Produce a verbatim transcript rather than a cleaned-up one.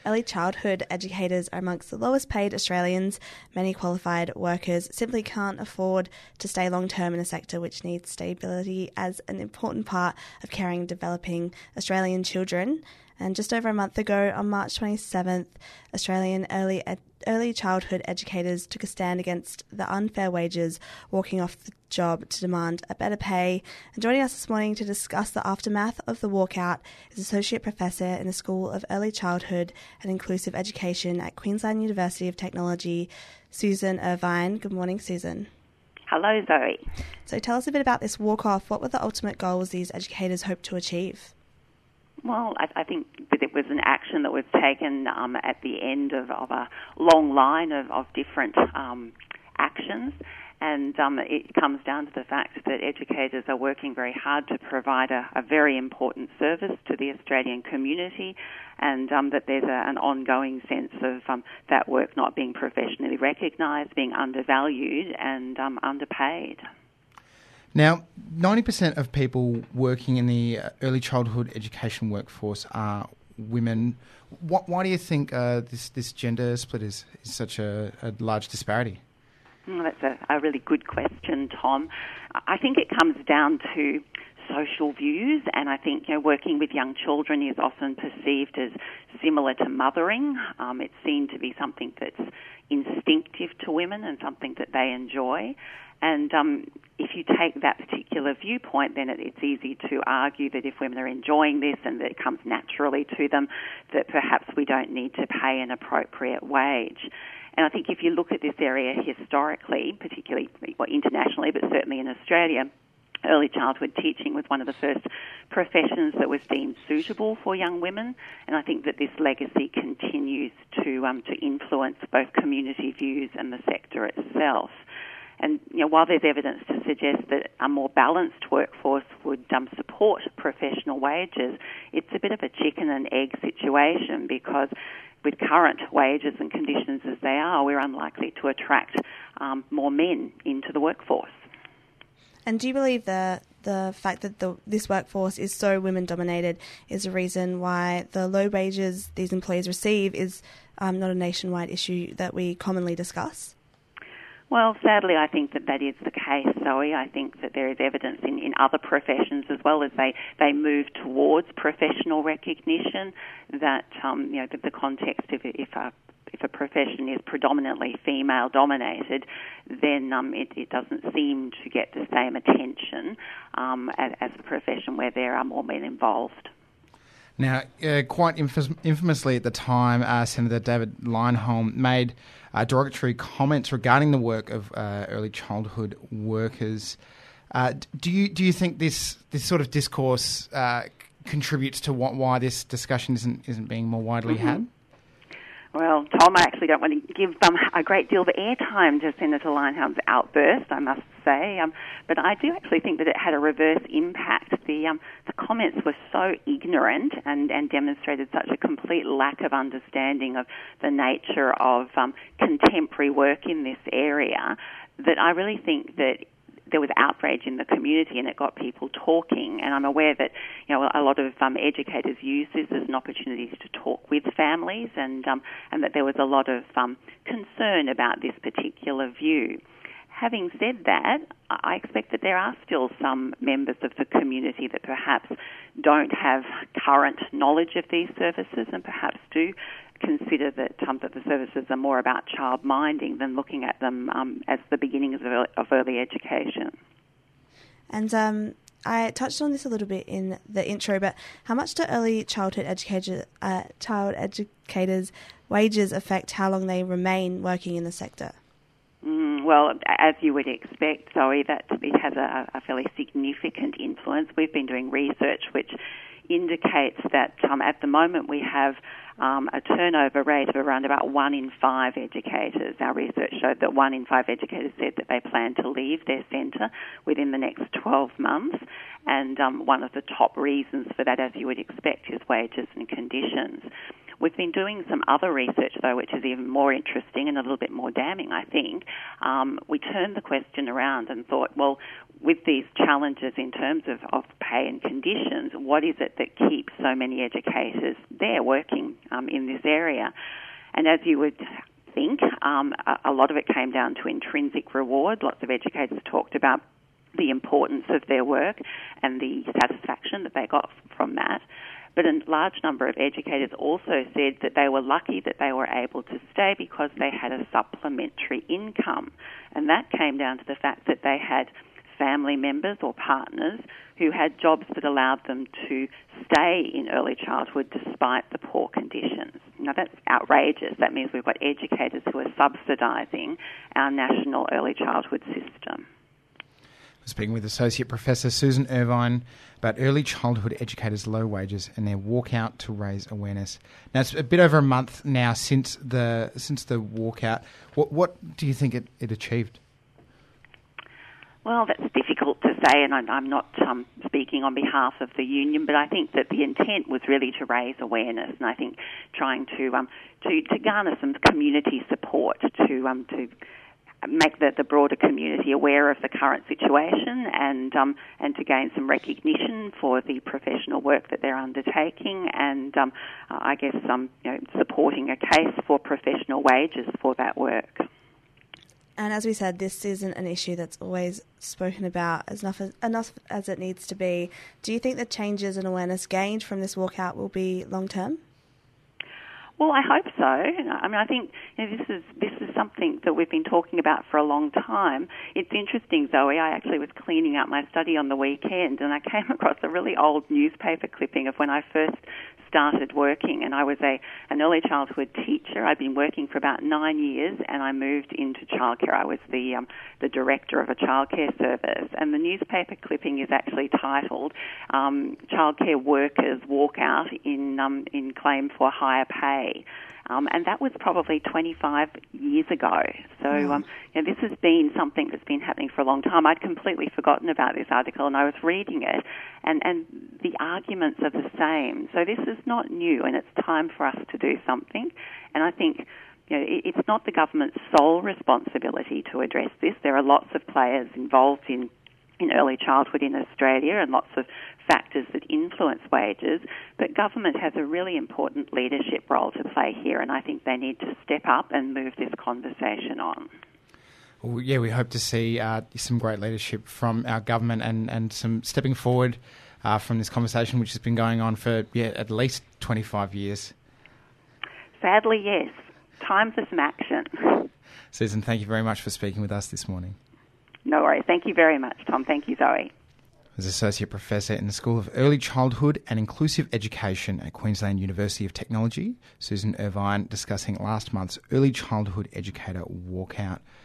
early childhood educators are amongst the lowest paid Australians. Many qualified workers simply can't afford to stay long term in a sector which needs stability as an important part of caring and developing Australian children. And just over a month ago, on March twenty-seventh, Australian early ed- early childhood educators took a stand against the unfair wages, walking off the job to demand a better pay. And joining us this morning to discuss the aftermath of the walkout is Associate Professor in the School of Early Childhood and Inclusive Education at Queensland University of Technology, Susan Irvine. Good morning, Susan. Hello, Zoe. So tell us a bit about this walk-off. What were the ultimate goals these educators hoped to achieve? Well, I, I think that it was an action that was taken um, at the end of, of a long line of, of different um, actions, and um, it comes down to the fact that educators are working very hard to provide a, a very important service to the Australian community, and um, that there's a, an ongoing sense of um, that work not being professionally recognised, being undervalued and um, underpaid. Now, ninety percent of people working in the early childhood education workforce are women. What, why do you think uh, this, this gender split is, is such a, a large disparity? Mm, that's a, a really good question, Tom. I think it comes down to social views, and I think you know, working with young children is often perceived as similar to mothering. Um, it's seen to be something that's instinctive to women and something that they enjoy. And um, if you take that particular viewpoint, then it, it's easy to argue that if women are enjoying this and that it comes naturally to them, that perhaps we don't need to pay an appropriate wage. And I think if you look at this area historically, particularly well, internationally, but certainly in Australia, early childhood teaching was one of the first professions that was deemed suitable for young women, and I think that this legacy continues to um, to influence both community views and the sector itself. And you know, while there's evidence to suggest that a more balanced workforce would um, support professional wages, it's a bit of a chicken and egg situation, because with current wages and conditions as they are, we're unlikely to attract um, more men into the workforce. And do you believe that the fact that the, this workforce is so women-dominated is a reason why the low wages these employees receive is um, not a nationwide issue that we commonly discuss? Well, sadly, I think that that is the case, Zoe. I think that there is evidence in, in other professions as well as they, they move towards professional recognition that, um, you know, the, the context of if a if a profession is predominantly female-dominated, then um, it, it doesn't seem to get the same attention um, as, as a profession where there are more men involved. Now, uh, quite infam- infamously at the time, uh, Senator David Leyonhjelm made uh, derogatory comments regarding the work of uh, early childhood workers. Uh, do you do you think this this sort of discourse uh, contributes to what, why this discussion isn't isn't being more widely mm-hmm. had? Well, Tom, I actually don't want to give um, a great deal of airtime to Senator Leyonhjelm's outburst, I must say, um, but I do actually think that it had a reverse impact. The um, the comments were so ignorant and, and demonstrated such a complete lack of understanding of the nature of um, contemporary work in this area that I really think that there was outrage in the community and it got people talking. And I'm aware that, you know, a lot of um, educators use this as an opportunity to talk with families, and um, and that there was a lot of um, concern about this particular view. Having said that, I expect that there are still some members of the community that perhaps don't have current knowledge of these services and perhaps do consider that, um, that the services are more about child minding than looking at them um, as the beginnings of early, of early education. And um, I touched on this a little bit in the intro, but how much do early childhood educator, uh, child educators' wages affect how long they remain working in the sector? Mm, well, as you would expect, Zoe, that it has a, a fairly significant influence. We've been doing research which indicates that um, at the moment we have um, a turnover rate of around about one in five educators. Our research showed that one in five educators said that they plan to leave their centre within the next twelve months, and um, one of the top reasons for that, as you would expect, is wages and conditions. We've been doing some other research, though, which is even more interesting and a little bit more damning, I think. Um, we turned the question around and thought, well, with these challenges in terms of, of pay and conditions, what is it that keeps so many educators there working um, in this area? And as you would think, um, a, a lot of it came down to intrinsic reward. Lots of educators talked about the importance of their work and the satisfaction that they got from that. But a large number of educators also said that they were lucky that they were able to stay because they had a supplementary income. And that came down to the fact that they had family members or partners who had jobs that allowed them to stay in early childhood despite the poor conditions. Now, that's outrageous. That means we've got educators who are subsidising our national early childhood system. Speaking with Associate Professor Susan Irvine about early childhood educators' low wages and their walkout to raise awareness. Now, it's a bit over a month now since the since the walkout. What what do you think it, it achieved? Well, that's difficult to say, and I'm, I'm not um, speaking on behalf of the union, but I think that the intent was really to raise awareness, and I think trying to um, to, to garner some community support to um, to. make the, the broader community aware of the current situation and um, and to gain some recognition for the professional work that they're undertaking and um, I guess um, you know, supporting a case for professional wages for that work. And as we said, this isn't an issue that's always spoken about as enough as, enough as it needs to be. Do you think the changes and awareness gained from this walkout will be long-term? Well, I hope so. I mean, I think you know, this is this is something that we've been talking about for a long time. It's interesting, Zoe. I actually was cleaning up my study on the weekend, and I came across a really old newspaper clipping of when I first started working, and I was a an early childhood teacher. I'd been working for about nine years, and I moved into childcare. I was the um, the director of a childcare service, and the newspaper clipping is actually titled um, "Childcare Workers Walk Out in um, in Claim for Higher Pay." Um, and that was probably twenty-five years ago. So um, you know, this has been something that's been happening for a long time. I'd completely forgotten about this article, and I was reading it, and, and the arguments are the same. So this is not new, and it's time for us to do something. And I think you know, it, it's not the government's sole responsibility to address this. There are lots of players involved in in early childhood in Australia and lots of factors that influence wages, but government has a really important leadership role to play here, and I think they need to step up and move this conversation on. Well, yeah, we hope to see uh, some great leadership from our government and, and some stepping forward uh, from this conversation, which has been going on for yeah at least twenty-five years. Sadly, yes. Time for some action. Susan, thank you very much for speaking with us this morning. No worries. Thank you very much, Tom. Thank you, Zoe. As Associate Professor in the School of Early Childhood and Inclusive Education at Queensland University of Technology, Susan Irvine discussing last month's early childhood educator walkout